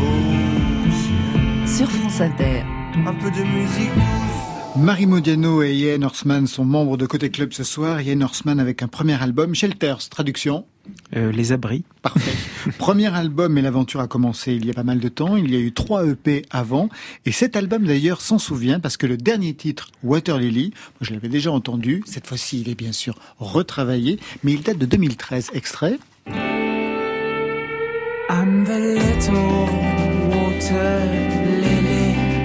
sur France Inter. Un peu de musique douce. Marie Modiano et Ian Horseman sont membres de Côté Club ce soir. Ian Horseman avec un premier album, Shelters, traduction. Euh, les abris. Parfait. Premier album, et l'aventure a commencé il y a pas mal de temps. Il y a eu trois E P avant. Et cet album, d'ailleurs, s'en souvient parce que le dernier titre, Water Lily, moi, je l'avais déjà entendu. Cette fois-ci, il est bien sûr retravaillé, mais il date de deux mille treize. Extrait. I'm the little water lily.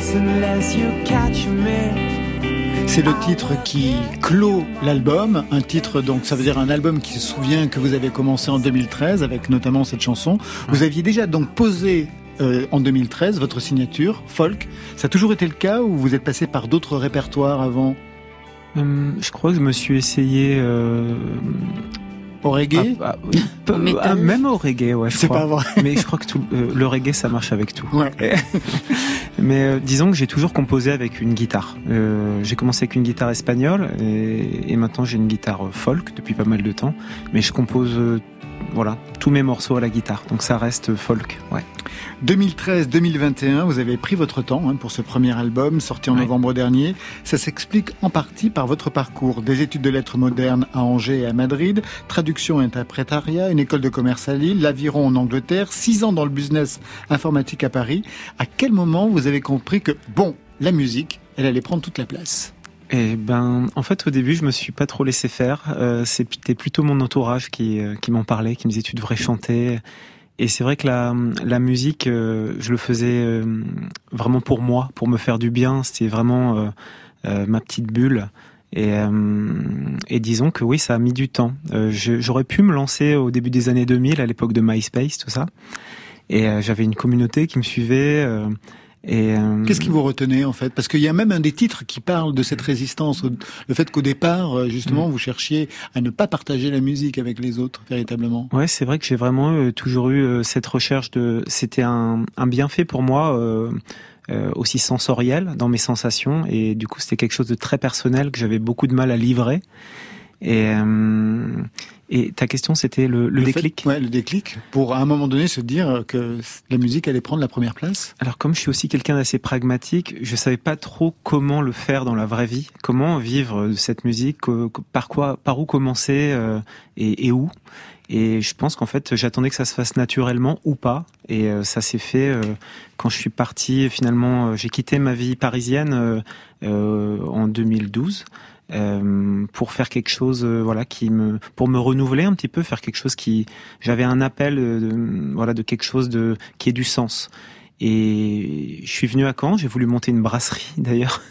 unless you catch me. C'est le titre qui clôt l'album, un titre donc ça veut dire un album qui se souvient que vous avez commencé en deux mille treize avec notamment cette chanson. Vous aviez déjà donc posé euh, en deux mille treize votre signature folk. Ça a toujours été le cas ou vous êtes passé par d'autres répertoires avant? Hum, je crois que je me suis essayé euh... au reggae, ah, ah, oui. Peu, ah, même au reggae, ouais. Je C'est crois. pas vrai. Mais je crois que tout, euh, le reggae ça marche avec tout. Ouais. Mais euh, disons que j'ai toujours composé avec une guitare. Euh, j'ai commencé avec une guitare espagnole et, et maintenant j'ai une guitare folk depuis pas mal de temps. Mais je compose, euh, voilà, tous mes morceaux à la guitare. Donc ça reste folk, ouais. deux mille treize deux mille vingt et un, vous avez pris votre temps hein, pour ce premier album sorti en ouais. novembre dernier. Ça s'explique en partie par votre parcours. Des études de lettres modernes à Angers et à Madrid, traduction et interprétariat, une école de commerce à Lille, l'aviron en Angleterre, six ans dans le business informatique à Paris. À quel moment vous avez compris que, bon, la musique, elle allait prendre toute la place ? Eh ben, en fait, au début, je me suis pas trop laissé faire. Euh, c'était plutôt mon entourage qui, euh, qui m'en parlait, qui me disait tu devrais chanter. Et c'est vrai que la, la musique, euh, je le faisais euh, vraiment pour moi, pour me faire du bien. C'était vraiment euh, euh, ma petite bulle. Et, euh, et disons que oui, ça a mis du temps. Euh, je, j'aurais pu me lancer au début des années deux mille, à l'époque de MySpace, tout ça. Et euh, j'avais une communauté qui me suivait. Euh, Et euh... Qu'est-ce qui vous retenait en fait? Parce qu'il y a même un des titres qui parle de cette résistance, le fait qu'au départ, justement, mmh. vous cherchiez à ne pas partager la musique avec les autres, véritablement. Ouais, c'est vrai que j'ai vraiment euh, toujours eu euh, cette recherche de. C'était un, un bienfait pour moi, euh, euh, aussi sensoriel dans mes sensations, et du coup, c'était quelque chose de très personnel que j'avais beaucoup de mal à livrer. Et euh, Et ta question, c'était le, le, le déclic. Fait, ouais, le déclic, pour à un moment donné se dire que la musique allait prendre la première place. Alors comme je suis aussi quelqu'un d'assez pragmatique, je savais pas trop comment le faire dans la vraie vie, comment vivre de cette musique, par quoi, par où commencer euh, et, et où. Et je pense qu'en fait, j'attendais que ça se fasse naturellement ou pas. Et euh, ça s'est fait euh, quand je suis parti. Finalement, euh, j'ai quitté ma vie parisienne euh, euh, en deux mille douze. Euh, pour faire quelque chose, euh, voilà, qui me, pour me renouveler un petit peu, faire quelque chose qui, j'avais un appel, de, voilà, de quelque chose de qui ait du sens. Et je suis venu à Caen, j'ai voulu monter une brasserie d'ailleurs,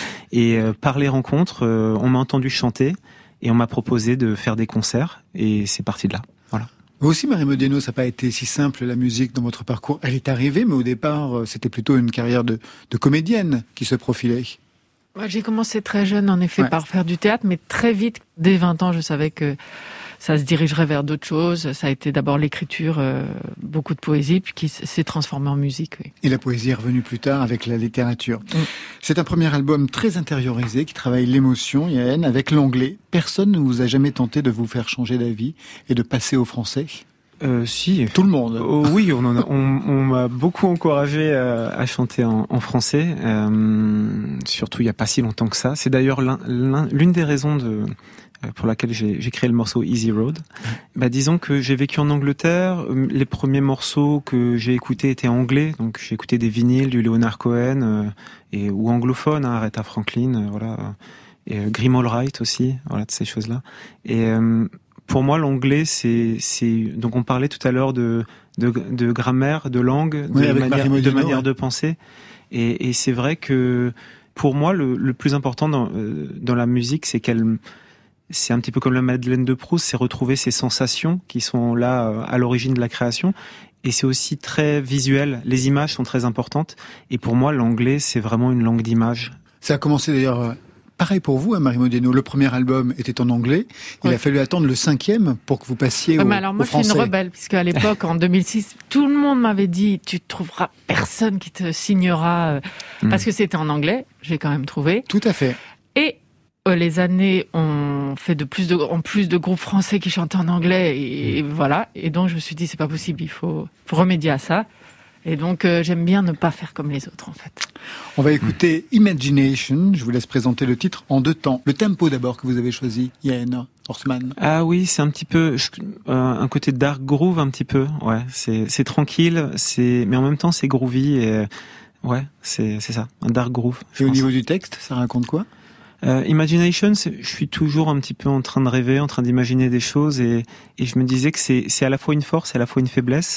et euh, par les rencontres, euh, on m'a entendu chanter et on m'a proposé de faire des concerts, et c'est parti de là. Voilà. Vous aussi, Marie Modeno, ça n'a pas été si simple la musique dans votre parcours. Elle est arrivée, mais au départ, c'était plutôt une carrière de, de comédienne qui se profilait. J'ai commencé très jeune, en effet, ouais. par faire du théâtre, mais très vite, dès vingt ans, je savais que ça se dirigerait vers d'autres choses. Ça a été d'abord l'écriture, euh, beaucoup de poésie, puis qui s'est transformé en musique. Oui. Et la poésie est revenue plus tard avec la littérature. Mmh. C'est un premier album très intériorisé qui travaille l'émotion, Yaën, avec l'anglais. Personne ne vous a jamais tenté de vous faire changer d'avis et de passer au français ? Euh, si. Tout le monde. Oh, oui, on, en a, on, on m'a beaucoup encouragé à, à chanter en, en français, euh, surtout il n'y a pas si longtemps que ça. C'est d'ailleurs l'un, l'un, l'une des raisons de, pour laquelle j'ai, j'ai créé le morceau Easy Road. Bah, disons que j'ai vécu en Angleterre. Les premiers morceaux que j'ai écoutés étaient anglais, donc j'ai écouté des vinyles du Leonard Cohen euh, et ou anglophone, hein, Aretha Franklin, euh, voilà, et euh, Grim Allwright aussi, voilà, de ces choses-là. Et euh, pour moi, l'anglais, c'est, c'est, donc on parlait tout à l'heure de, de, de grammaire, de langue, oui, de, manière, Modeno, de manière ouais. de penser. Et, et c'est vrai que, pour moi, le, le plus important dans, euh, dans la musique, c'est qu'elle, c'est un petit peu comme la Madeleine de Proust, c'est retrouver ces sensations qui sont là euh, à l'origine de la création. Et c'est aussi très visuel. Les images sont très importantes. Et pour moi, l'anglais, c'est vraiment une langue d'image. Ça a commencé d'ailleurs... Euh... Pareil pour vous, hein, Marie Modeno. Le premier album était en anglais. Il ouais. a fallu attendre le cinquième pour que vous passiez au, mais alors moi, au français. Je suis une rebelle, puisque à l'époque, en deux mille six, tout le monde m'avait dit, tu trouveras personne qui te signera, euh, mmh. parce que c'était en anglais. J'ai quand même trouvé. Tout à fait. Et euh, les années ont fait de plus de, en plus de groupes français qui chantaient en anglais, et, et voilà. Et donc je me suis dit, c'est pas possible, il faut, faut remédier à ça. Et donc, euh, j'aime bien ne pas faire comme les autres, en fait. On va écouter Imagination. Je vous laisse présenter le titre en deux temps. Le tempo d'abord que vous avez choisi, Yaën Horstman. Ah oui, c'est un petit peu euh, un côté dark groove, un petit peu. Ouais, c'est c'est tranquille, c'est mais en même temps c'est groovy et ouais, c'est c'est ça, un dark groove. Et au niveau du texte, ça raconte quoi ? Euh, Imagination, je suis toujours un petit peu en train de rêver, en train d'imaginer des choses, et et je me disais que c'est c'est à la fois une force et à la fois une faiblesse.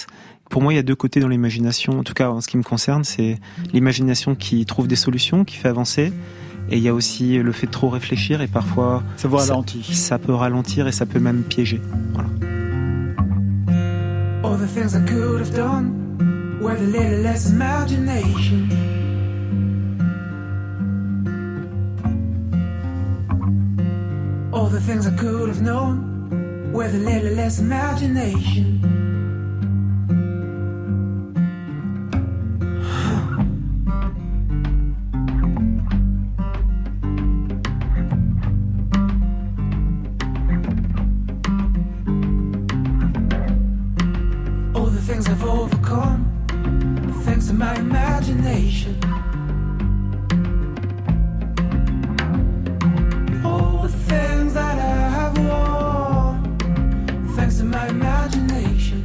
Pour moi, il y a deux côtés dans l'imagination. En tout cas, en ce qui me concerne, c'est l'imagination qui trouve des solutions, qui fait avancer. Et il y a aussi le fait de trop réfléchir et parfois ça vous ralentit. Ça, ça peut ralentir et ça peut même piéger. Voilà. All the things I could have done with a little less imagination. All the things I could have known with a little less imagination. All the things I've overcome thanks to my imagination. All the things that I have won thanks to my imagination.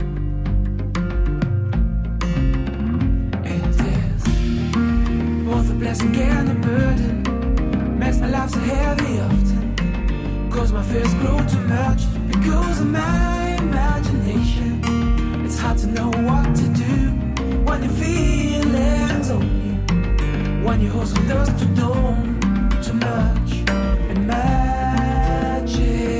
It is both a blessing and a burden. Makes my life so heavy often. Cause my fears grow too much because of my imagination. It's hard to know what to do when your feelings on you. When your horse from dusk to dawn, too much imagine.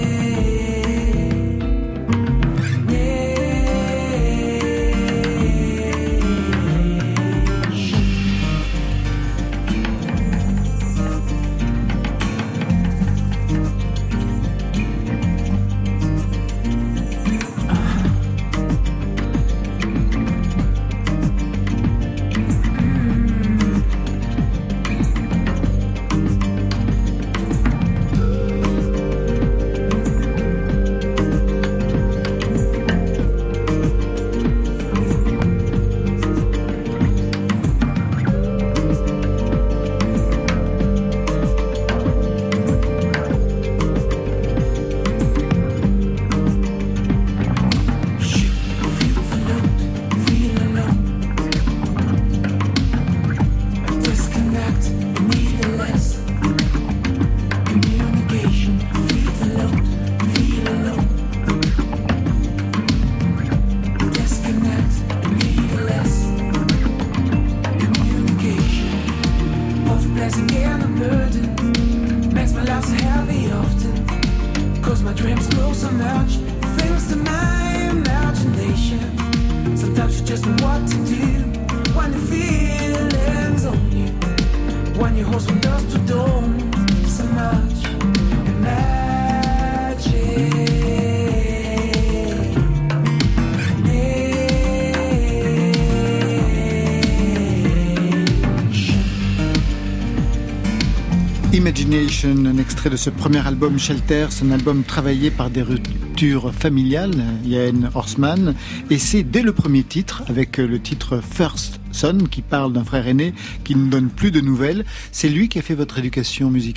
Imagination, un extrait de ce premier album Shelter, c'est un album travaillé par des ruptures familiales, Yael Horstman, et c'est dès le premier titre, avec le titre First Son, qui parle d'un frère aîné qui ne donne plus de nouvelles. C'est lui qui a fait votre éducation musicale ?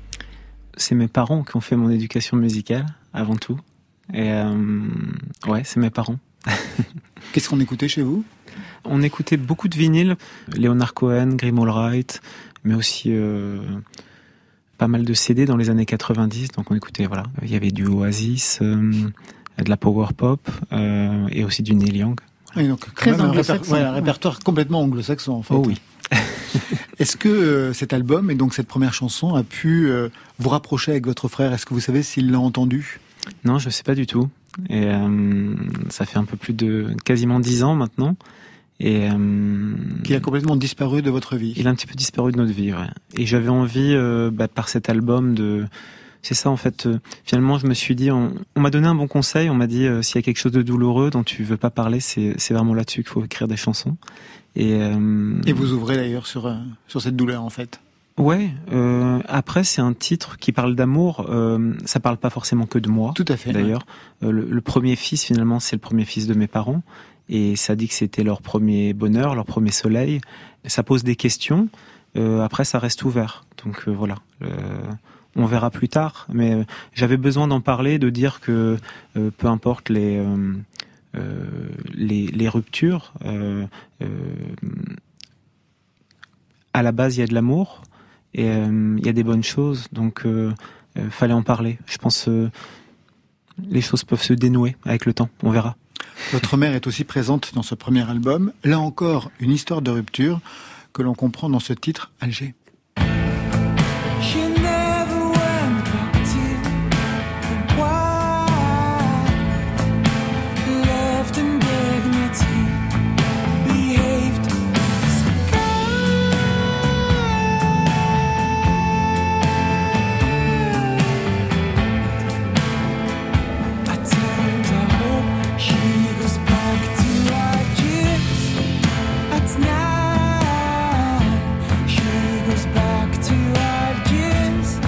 C'est mes parents qui ont fait mon éducation musicale, avant tout. Et euh, ouais, c'est mes parents. Qu'est-ce qu'on écoutait chez vous ? On écoutait beaucoup de vinyles, Leonard Cohen, Graham Allwright, mais aussi euh, pas mal de C D dans les années quatre-vingt-dix. Donc on écoutait, voilà, il y avait du Oasis, euh, de la power pop euh, et aussi du Neil Young. Oui, donc quand même un, réper- ouais, un répertoire complètement anglo-saxon en fait. Oh oui. Est-ce que euh, cet album et donc cette première chanson a pu euh, vous rapprocher avec votre frère ? Est-ce que vous savez s'il l'a entendu ? Non, je sais pas du tout. Et euh, ça fait un peu plus de quasiment dix ans maintenant. Et euh, qui a complètement disparu de votre vie. Il a un petit peu disparu de notre vie, ouais. Et j'avais envie, euh, bah, par cet album, de, c'est ça en fait. Euh, finalement, je me suis dit, on, on m'a donné un bon conseil. On m'a dit, euh, s'il y a quelque chose de douloureux dont tu veux pas parler, c'est, c'est vraiment là-dessus qu'il faut écrire des chansons. Et, euh, et vous ouvrez d'ailleurs sur euh, sur cette douleur en fait. Ouais. Euh, après, c'est un titre qui parle d'amour. Euh, ça parle pas forcément que de moi. Tout à fait. D'ailleurs, ouais. euh, le, le premier fils, finalement, c'est le premier fils de mes parents. Et ça dit que c'était leur premier bonheur, leur premier soleil. Ça pose des questions. Euh, après, ça reste ouvert. Donc euh, voilà. Euh, on verra plus tard. Mais euh, j'avais besoin d'en parler, de dire que euh, peu importe les euh, euh, les, les ruptures, euh, euh, à la base, il y a de l'amour et euh, il y a des bonnes choses. Donc, euh, euh, fallait en parler. Je pense euh, les choses peuvent se dénouer avec le temps. On verra. Votre mère est aussi présente dans ce premier album. Là encore, une histoire de rupture que l'on comprend dans ce titre, Alger. She never went back to the wild. Left in dignity, behaved as a girl. At times I hope she goes back to Algiers. At night she goes back to Algiers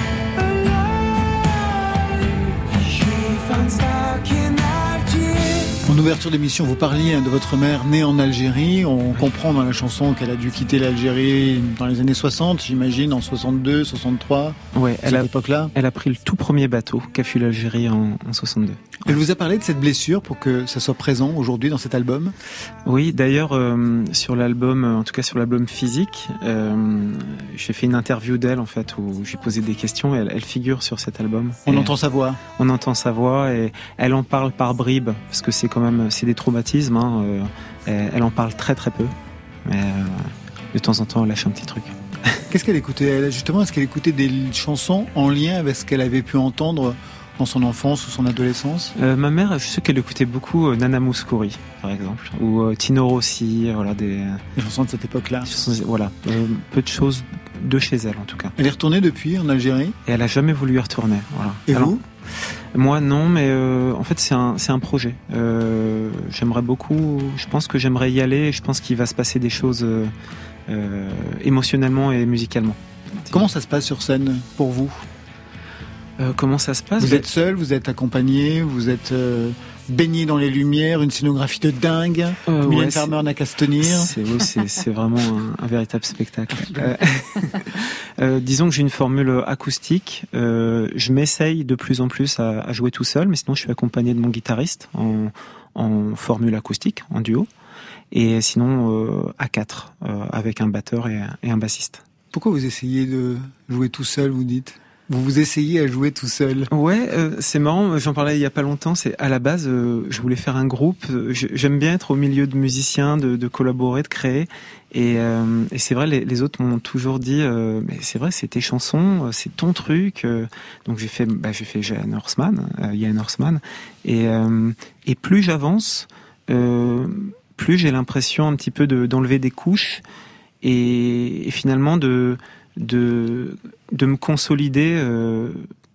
alive. She finds back in Algiers. En ouverture d'émission, vous parliez de votre mère née en Algérie. On comprend dans la chanson qu'elle a dû quitter l'Algérie dans les années soixante, j'imagine, en soixante-deux, soixante-trois. Ouais, à elle a, cette époque-là. elle a pris le tout premier bateau qu'a fut l'Algérie en, en soixante-deux. Elle vous a parlé de cette blessure pour que ça soit présent aujourd'hui dans cet album? Oui, d'ailleurs, euh, sur l'album, en tout cas sur l'album physique, euh, j'ai fait une interview d'elle, en fait, où j'ai posé des questions et elle, elle figure sur cet album. On Et entend sa voix. On entend sa voix et elle en parle par bribes, parce que c'est quand même, c'est des traumatismes, hein, euh, elle, elle en parle très très peu, mais euh, de temps en temps elle lâche un petit truc. Qu'est-ce qu'elle écoutait, elle, justement? Est-ce qu'elle écoutait des chansons en lien avec ce qu'elle avait pu entendre dans son enfance ou son adolescence? Euh, ma mère, je sais qu'elle écoutait beaucoup euh, Nana Mouskouri, par exemple, ou euh, Tino Rossi, voilà, des, des chansons de cette époque-là. Voilà, euh, peu de choses de chez elle en tout cas. Elle est retournée depuis en Algérie? Et elle a jamais voulu y retourner. Voilà. Et Alors, vous? Moi non, mais euh, en fait c'est un c'est un projet. Euh, j'aimerais beaucoup. Je pense que j'aimerais y aller. Et je pense qu'il va se passer des choses euh, euh, émotionnellement et musicalement. Comment ça se passe sur scène pour vous? Euh, comment ça se passe? Vous êtes seul, vous êtes accompagné, vous êtes euh, baigné dans les lumières, une scénographie de dingue. Euh, Mylène ouais, Farmer n'a qu'à se tenir. C'est, oui, c'est, c'est vraiment un, un véritable spectacle. Euh, euh, disons que j'ai une formule acoustique. Euh, je m'essaye de plus en plus à, à jouer tout seul, mais sinon je suis accompagné de mon guitariste en, en formule acoustique, en duo. Et sinon euh, à quatre, euh, avec un batteur et, et un bassiste. Pourquoi vous essayez de jouer tout seul, vous dites? Vous vous essayez à jouer tout seul? Ouais, euh, c'est marrant, j'en parlais il y a pas longtemps, c'est à la base, euh, je voulais faire un groupe, je, j'aime bien être au milieu de musiciens, de, de collaborer, de créer, et, euh, et c'est vrai, les, les autres m'ont toujours dit, euh, mais c'est vrai, c'est tes chansons, c'est ton truc, euh, donc j'ai fait, bah, j'ai fait Ian Horseman, euh, Ian Horseman, et, euh, et plus j'avance, euh, plus j'ai l'impression un petit peu de, d'enlever des couches, et, et finalement de... de de me consolider, euh,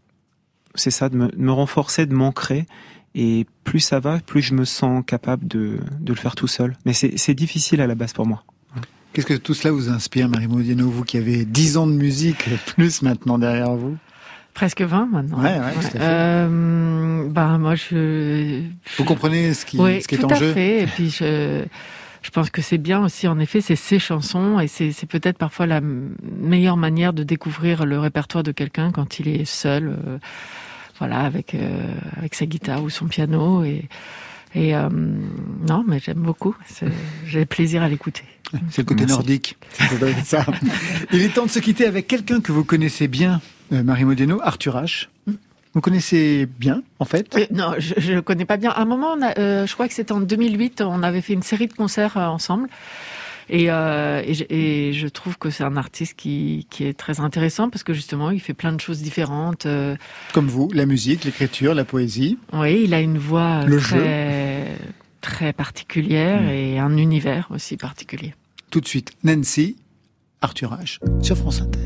c'est ça, de me, de me renforcer, de m'ancrer, et plus ça va, plus je me sens capable de, de le faire tout seul. Mais c'est, c'est difficile à la base pour moi. Qu'est-ce que tout cela vous inspire, Marie Modiano, vous qui avez dix ans de musique, plus maintenant derrière vous? Presque vingt maintenant. Ouais, ouais, tout à fait. Euh, bah, moi, je... Vous comprenez ce qui, oui, ce qui est tout en à jeu? fait. Et puis, je... Je pense que c'est bien aussi, en effet, c'est ses chansons et c'est, c'est peut-être parfois la meilleure manière de découvrir le répertoire de quelqu'un quand il est seul, euh, voilà, avec euh, avec sa guitare ou son piano et et euh, non, mais j'aime beaucoup, c'est, j'ai plaisir à l'écouter. C'est le côté Merci. nordique, c'est ça. Il est temps de se quitter avec quelqu'un que vous connaissez bien, euh, Marie Modiano, Arthur H. Vous connaissez bien, en fait? Euh, non, je ne connais pas bien. À un moment, on a, euh, je crois que c'était en deux mille huit, on avait fait une série de concerts euh, ensemble. Et, euh, et, je, et je trouve que c'est un artiste qui, qui est très intéressant parce que justement, il fait plein de choses différentes. Euh... Comme vous, la musique, l'écriture, la poésie. Oui, il a une voix Le très, très particulière mmh. et un univers aussi particulier. Tout de suite, Nancy, Arthur H. sur France Inter.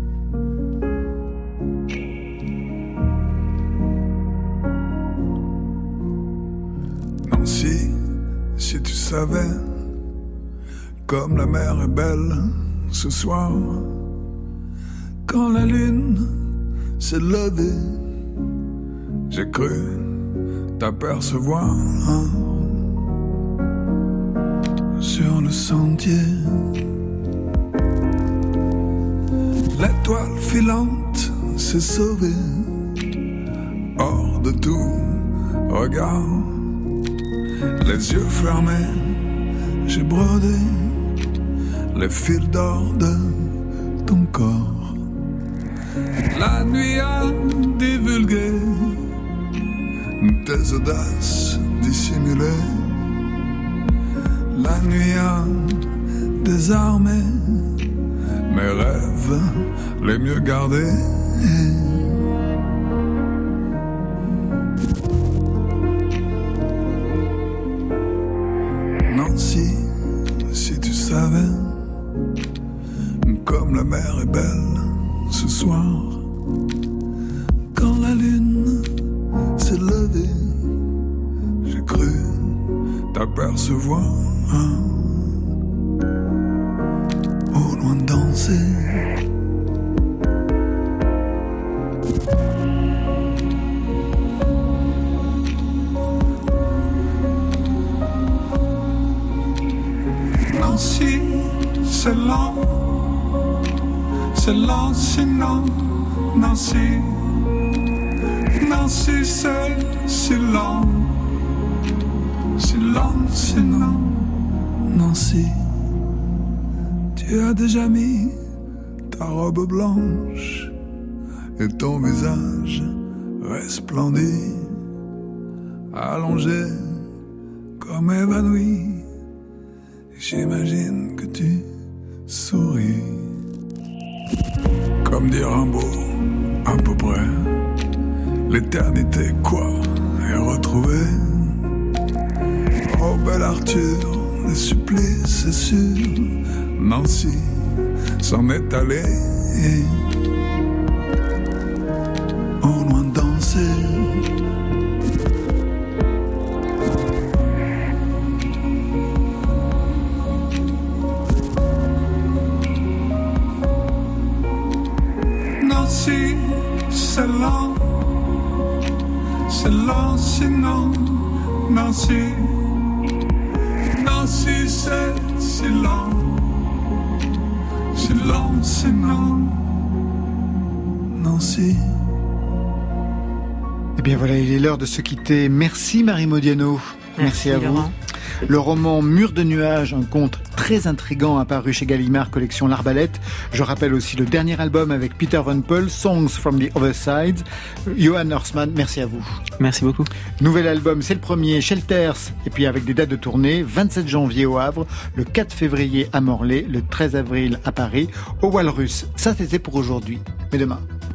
Si, si tu savais, comme la mer est belle ce soir, quand la lune s'est levée, j'ai cru t'apercevoir sur le sentier. L'étoile filante s'est sauvée hors de tout regard. Les yeux fermés, j'ai brodé les fils d'or de ton corps. La nuit a divulgué tes audaces dissimulé. La nuit a désarmé mes rêves les mieux gardés. Nancy, si tu savais comme la mer est belle ce soir, quand la lune s'est levée, j'ai cru t'apercevoir au loin danser. Nancy, c'est lent, c'est lent sinon, Nancy, Nancy c'est si lent, si lent sinon, Nancy, tu as déjà mis ta robe blanche et ton visage resplendit, allongé comme évanoui. J'imagine que tu souris, comme dit Rimbaud, à peu près. L'éternité, quoi, est retrouvée. Oh, bel Arthur, les supplices, c'est sûr. Nancy s'en est allée. Au loin danser. Nancy, c'est lent, c'est lent sinon, Nancy, Nancy c'est si lent, si lent sinon, Nancy. Eh bien voilà, il est l'heure de se quitter. Merci Marie Modiano. Merci, Merci à vous. Laurent. Le roman Mur de nuages, un conte très intrigant apparu chez Gallimard, collection L'Arbalète. Je rappelle aussi le dernier album avec Peter Van Peul, Songs from the Other Side. Johan Horstman, merci à vous. Merci beaucoup. Nouvel album, c'est le premier, Shelters, et puis avec des dates de tournée, vingt-sept janvier au Havre, le quatre février à Morlaix, le treize avril à Paris, au Walrus. Ça, c'était pour aujourd'hui. Mais demain.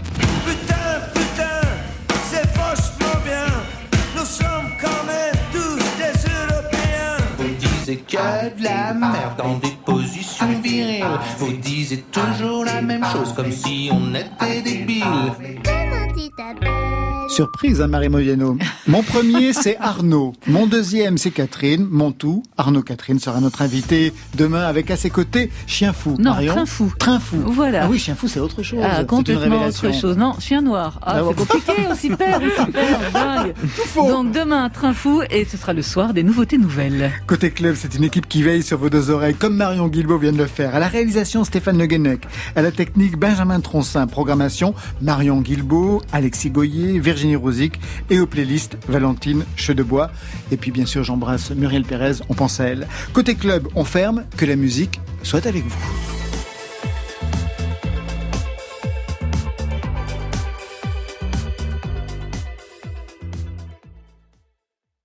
C'est que de la merde dans des positions viriles. Vous disiez toujours la même chose comme si on était débiles. Comment tu t'appelles? Surprise, hein, Marie Modiano. Mon premier, c'est Arnaud. Mon deuxième, c'est Catherine. Mon tout, Arnaud Catherine, sera notre invité demain avec à ses côtés Chien Fou. Non, Marion. Train Fou. Train Fou. Voilà. Ah oui, Chien Fou, c'est autre chose. Ah, c'est complètement autre chose. Non, Chien Noir. Ah, ah c'est bon. Compliqué, on s'y perd, on s'y perd, dingue. Tout faux. Donc demain, Train Fou, et ce sera le soir des nouveautés nouvelles. Côté club, c'est une équipe qui veille sur vos deux oreilles, comme Marion Guilbault vient de le faire. À la réalisation, Stéphane Le Guenec. À la technique, Benjamin Troncin. Programmation, Marion Guilbault, Alexis Goyer, Virginie Rosic. Et aux playlists, Valentine Chedebois. Et puis, bien sûr, j'embrasse Muriel Pérez. On pense à elle. Côté club, on ferme. Que la musique soit avec vous.